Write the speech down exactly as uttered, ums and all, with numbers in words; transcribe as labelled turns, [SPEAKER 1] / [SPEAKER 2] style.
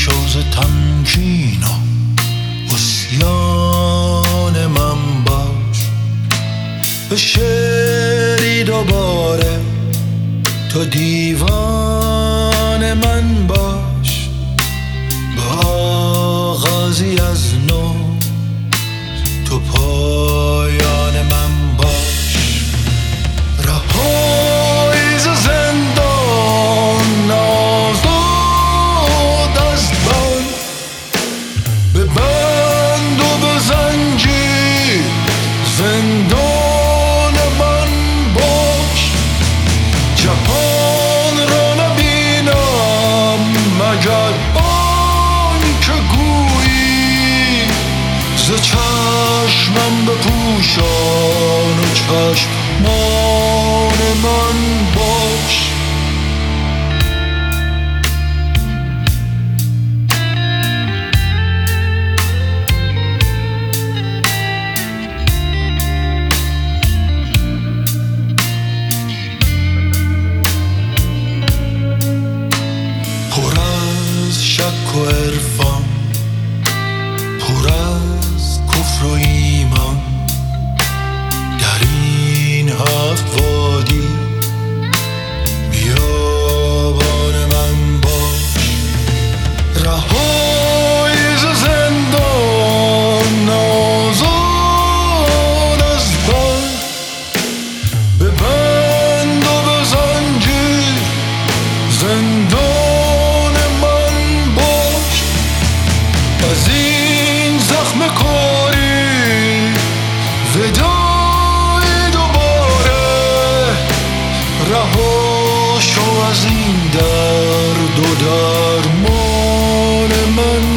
[SPEAKER 1] شوز تمکین و عصیان من باش، به شعری دوباره تو دیوان من باش، به آغازی از نو تو پایان من باش. رهایی ز زندان نازاد از من، به بند و به زنجیر زندان من باش. جهان را نبینم مگر آنکه گویی، ز چشمم بپوشان و چشمان من باش. پر از شک و عرفان، پر از کفر و ایمان، در این هفت وادی بیابان من باش. رهایی ز زندان نازاد از من، به بند و به زنجیر زندان من باش. از این زخم کاری وداعی دوباره، رها شو از این درد و درمان من